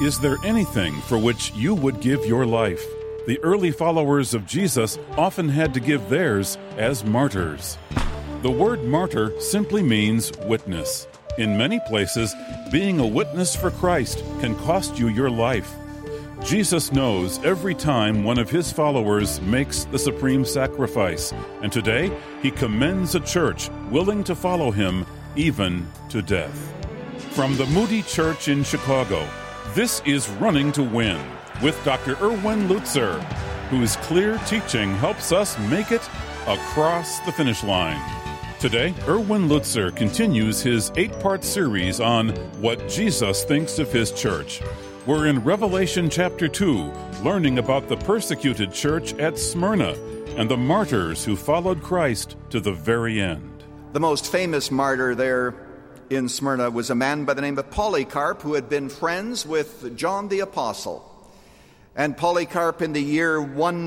Is there anything for which you would give your life? The early followers of Jesus often had to give theirs as martyrs. The word martyr simply means witness. In many places, being a witness for Christ can cost you your life. Jesus knows every time one of his followers makes the supreme sacrifice, and today he commends a church willing to follow him even to death. From the Moody Church in Chicago, this is Running to Win with Dr. Erwin Lutzer, whose clear teaching helps us make it across the finish line. Today, Erwin Lutzer continues his 8-part series on what Jesus thinks of his church. We're in Revelation chapter 2, learning about the persecuted church at Smyrna and the martyrs who followed Christ to the very end. The most famous martyr there in Smyrna was a man by the name of Polycarp, who had been friends with John the Apostle. And Polycarp, in the year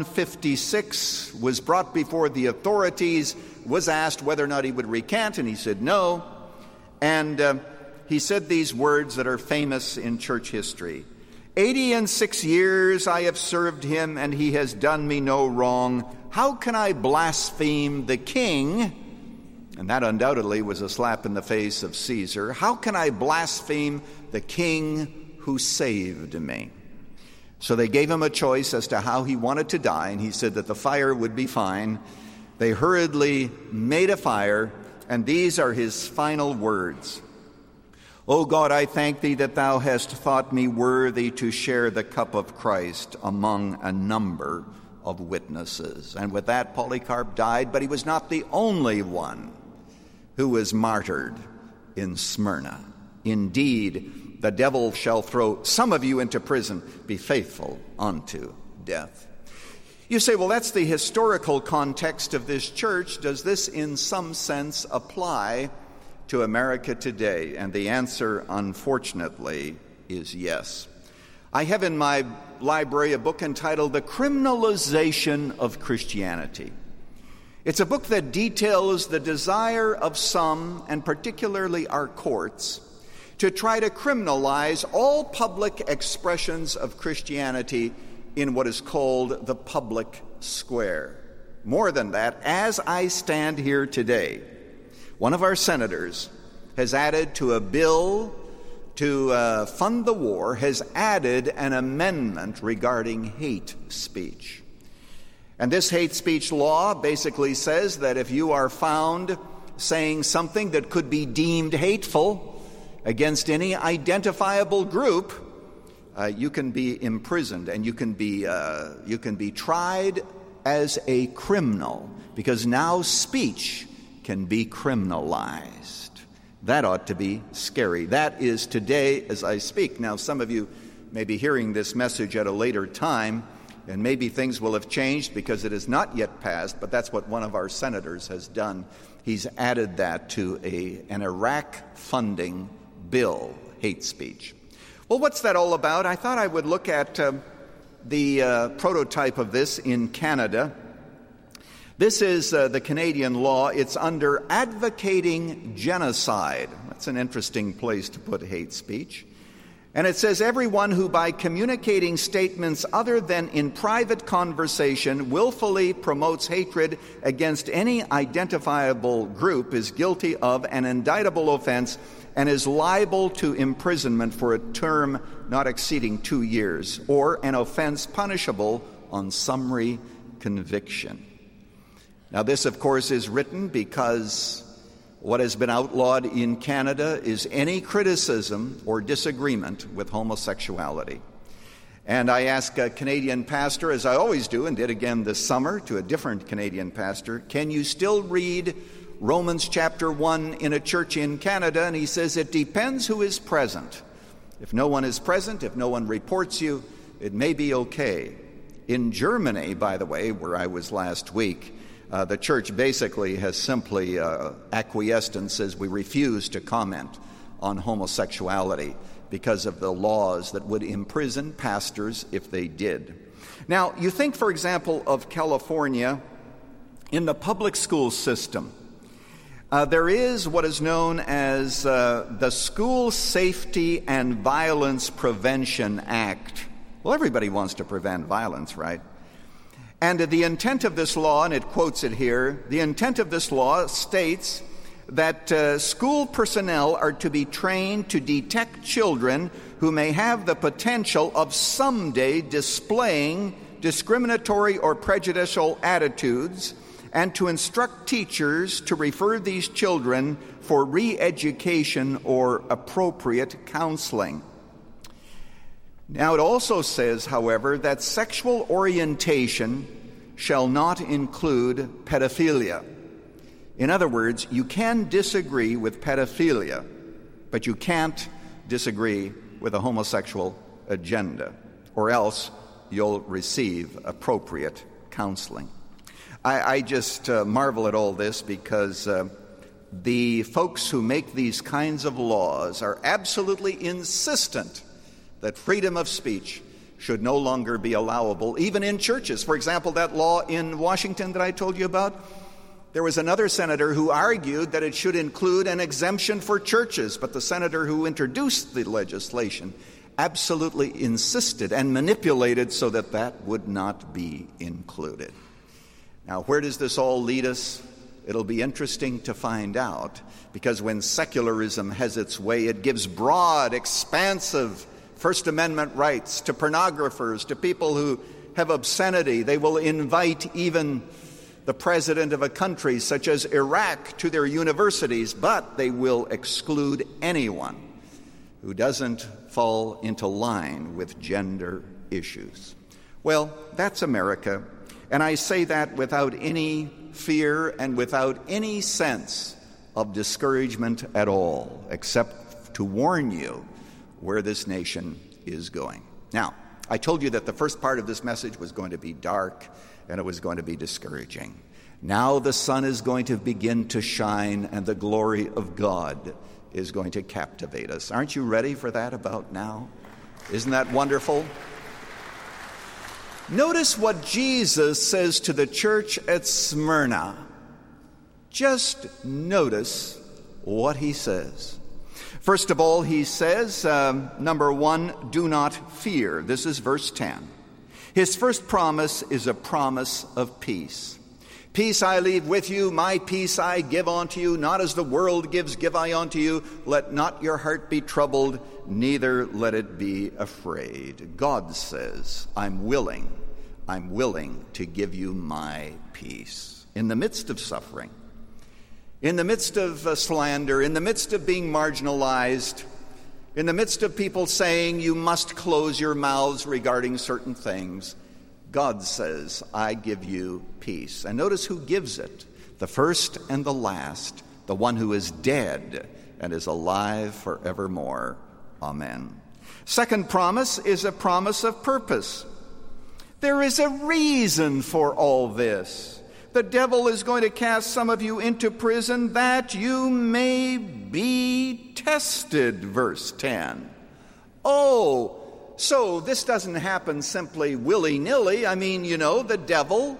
156, was brought before the authorities, was asked whether or not he would recant, and he said no. And he said these words that are famous in church history. 86 years I have served him, and he has done me no wrong. How can I blaspheme the king? And that undoubtedly was a slap in the face of Caesar. How can I blaspheme the king who saved me? So they gave him a choice as to how he wanted to die, and he said that the fire would be fine. They hurriedly made a fire, and these are his final words. O God, I thank thee that thou hast thought me worthy to share the cup of Christ among a number of witnesses. And with that, Polycarp died, but he was not the only one who was martyred in Smyrna. Indeed, the devil shall throw some of you into prison. Be faithful unto death. You say, well, that's the historical context of this church. Does this in some sense apply to America today? And the answer, unfortunately, is yes. I have in my library a book entitled The Criminalization of Christianity. It's a book that details the desire of some, and particularly our courts, to try to criminalize all public expressions of Christianity in what is called the public square. More than that, as I stand here today, one of our senators has added to a bill to fund the war, has added an amendment regarding hate speech. And this hate speech law basically says that if you are found saying something that could be deemed hateful against any identifiable group, you can be imprisoned and you can be tried as a criminal, because now speech can be criminalized. That ought to be scary. That is today as I speak. Now, some of you may be hearing this message at a later time, and maybe things will have changed because it is not yet passed, but that's what one of our senators has done. He's added that to an Iraq funding bill, hate speech. Well, what's that all about? I thought I would look at the prototype of this in Canada. This is the Canadian law. It's under advocating genocide. That's an interesting place to put hate speech. And it says, everyone who by communicating statements other than in private conversation willfully promotes hatred against any identifiable group is guilty of an indictable offense and is liable to imprisonment for a term not exceeding 2 years, or an offense punishable on summary conviction. Now, this, of course, is written because what has been outlawed in Canada is any criticism or disagreement with homosexuality. And I asked a Canadian pastor, as I always do, and did again this summer to a different Canadian pastor, can you still read Romans chapter 1 in a church in Canada? And he says, it depends who is present. If no one is present, if no one reports you, it may be okay. In Germany, by the way, where I was last week, the church basically has simply acquiesced and says we refuse to comment on homosexuality because of the laws that would imprison pastors if they did. Now, you think, for example, of California in the public school system. There is what is known as the School Safety and Violence Prevention Act. Well, everybody wants to prevent violence, right? And the intent of this law, and it quotes it here, the intent of this law states that school personnel are to be trained to detect children who may have the potential of someday displaying discriminatory or prejudicial attitudes, and to instruct teachers to refer these children for re-education or appropriate counseling. Now, it also says, however, that sexual orientation shall not include pedophilia. In other words, you can disagree with pedophilia, but you can't disagree with a homosexual agenda, or else you'll receive appropriate counseling. I just marvel at all this because the folks who make these kinds of laws are absolutely insistent that freedom of speech should no longer be allowable, even in churches. For example, that law in Washington that I told you about, there was another senator who argued that it should include an exemption for churches, but the senator who introduced the legislation absolutely insisted and manipulated so that that would not be included. Now, where does this all lead us? It'll be interesting to find out, because when secularism has its way, it gives broad, expansive First Amendment rights to pornographers, to people who have obscenity. They will invite even the president of a country such as Iraq to their universities, but they will exclude anyone who doesn't fall into line with gender issues. Well, that's America. And I say that without any fear and without any sense of discouragement at all, except to warn you where this nation is going. Now, I told you that the first part of this message was going to be dark and it was going to be discouraging. Now the sun is going to begin to shine and the glory of God is going to captivate us. Aren't you ready for that about now? Isn't that wonderful? Notice what Jesus says to the church at Smyrna. Just notice what he says. First of all, he says, number one, do not fear. This is verse 10. His first promise is a promise of peace. Peace I leave with you, my peace I give unto you. Not as the world gives, give I unto you. Let not your heart be troubled, neither let it be afraid. God says, I'm willing to give you my peace. In the midst of suffering, in the midst of slander, in the midst of being marginalized, in the midst of people saying you must close your mouths regarding certain things, God says, I give you peace. And notice who gives it, the first and the last, the one who is dead and is alive forevermore. Amen. Second promise is a promise of purpose. There is a reason for all this. The devil is going to cast some of you into prison that you may be tested, verse 10. Oh, so this doesn't happen simply willy-nilly. I mean, you know, the devil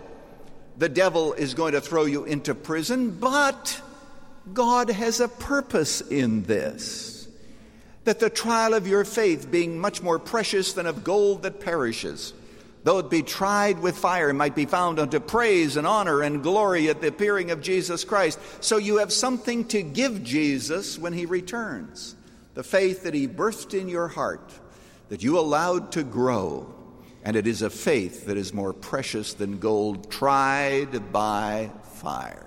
is going to throw you into prison, but God has a purpose in this. That the trial of your faith, being much more precious than of gold that perishes, though it be tried with fire, might be found unto praise and honor and glory at the appearing of Jesus Christ. So you have something to give Jesus when he returns. The faith that he birthed in your heart, that you allowed to grow. And it is a faith that is more precious than gold, tried by fire.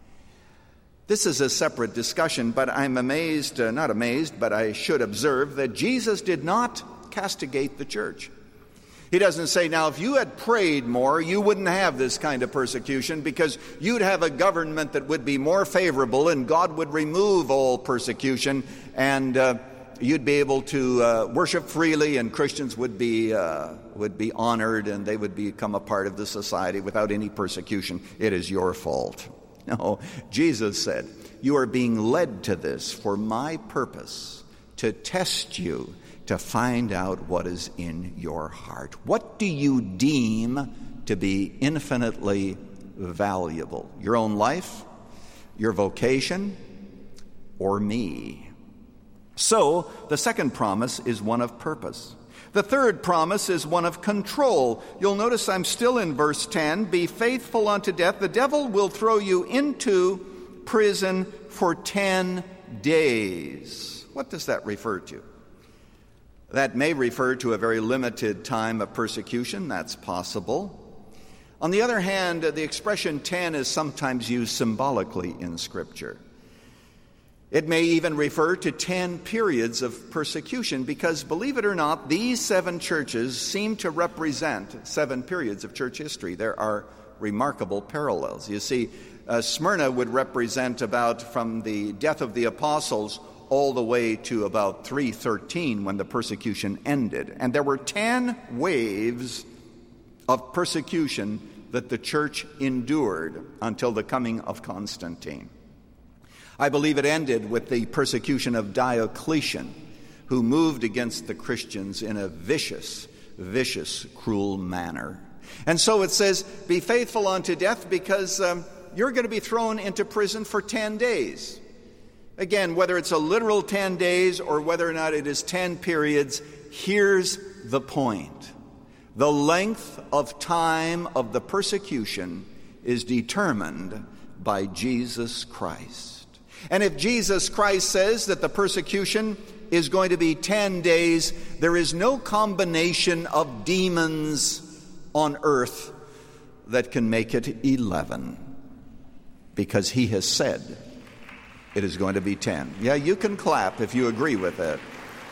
This is a separate discussion, but I'm not amazed, but I should observe that Jesus did not castigate the church. He doesn't say, now, if you had prayed more, you wouldn't have this kind of persecution because you'd have a government that would be more favorable and God would remove all persecution and you'd be able to worship freely and Christians would be honored and they would become a part of the society without any persecution. It is your fault. No, Jesus said, you are being led to this for my purpose, to test you, to find out what is in your heart. What do you deem to be infinitely valuable? Your own life? your vocation, or me? So, the second promise is one of purpose. The third promise is one of control. You'll notice I'm still in verse 10. Be faithful unto death. The devil will throw you into prison for 10 days. What does that refer to? That may refer to a very limited time of persecution. That's possible. On the other hand, the expression 10 is sometimes used symbolically in Scripture. It may even refer to 10 periods of persecution because, believe it or not, these 7 churches seem to represent 7 periods of church history. There are remarkable parallels. You see, Smyrna would represent about from the death of the apostles all the way to about 313 when the persecution ended. And there were 10 waves of persecution that the church endured until the coming of Constantine. I believe it ended with the persecution of Diocletian, who moved against the Christians in a vicious, cruel manner. And so it says, be faithful unto death, because you're going to be thrown into prison for 10 days. Again, whether it's a literal 10 days or whether or not it is 10 periods, here's the point. The length of time of the persecution is determined by Jesus Christ. And if Jesus Christ says that the persecution is going to be 10 days, there is no combination of demons on earth that can make it 11, because he has said it is going to be 10. Yeah, you can clap if you agree with that.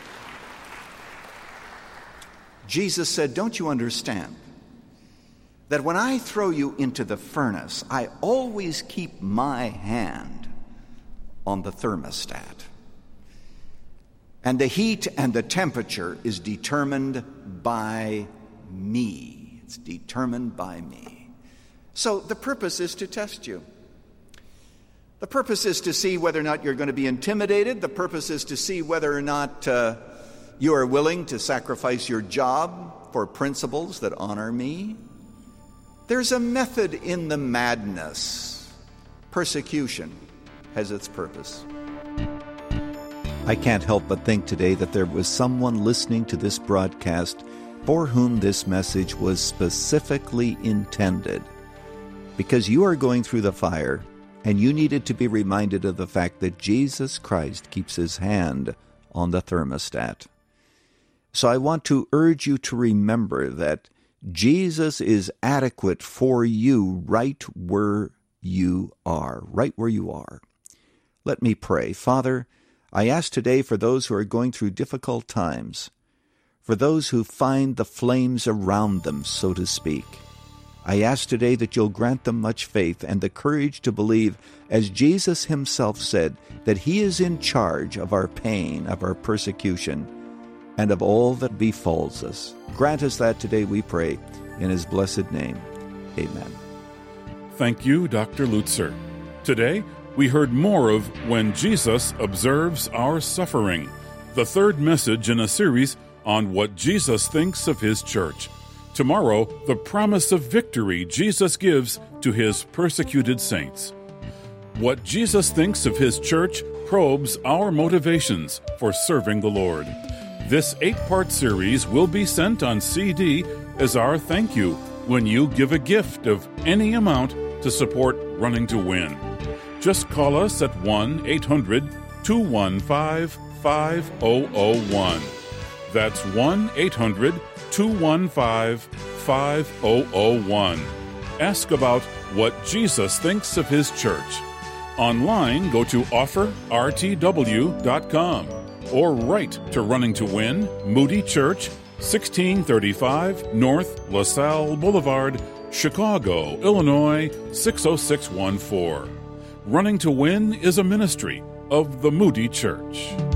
Jesus said, don't you understand that when I throw you into the furnace, I always keep my hand on the thermostat, and the heat and the temperature is determined by me. It's determined by me. So the purpose is to test you. The purpose is to see whether or not you're going to be intimidated. The purpose is to see whether or not you are willing to sacrifice your job for principles that honor me. There's a method in the madness. Persecution has its purpose. I can't help but think today that there was someone listening to this broadcast for whom this message was specifically intended, because you are going through the fire and you needed to be reminded of the fact that Jesus Christ keeps his hand on the thermostat. So I want to urge you to remember that Jesus is adequate for you right where you are, Let me pray. Father, I ask today for those who are going through difficult times, for those who find the flames around them, so to speak. I ask today that you'll grant them much faith and the courage to believe, as Jesus himself said, that he is in charge of our pain, of our persecution, and of all that befalls us. Grant us that today, we pray, in his blessed name. Amen. Thank you, Dr. Lutzer. Today, we heard more of When Jesus Observes Our Suffering, the third message in a series on what Jesus thinks of his church. Tomorrow, the promise of victory Jesus gives to his persecuted saints. What Jesus thinks of his church probes our motivations for serving the Lord. This 8-part series will be sent on CD as our thank you when you give a gift of any amount to support Running to Win. Just call us at 1-800-215-5001. That's 1-800-215-5001. Ask about what Jesus thinks of his church. Online, go to offerrtw.com or write to Running to Win, Moody Church, 1635 North LaSalle Boulevard, Chicago, Illinois, 60614. Running to Win is a ministry of the Moody Church.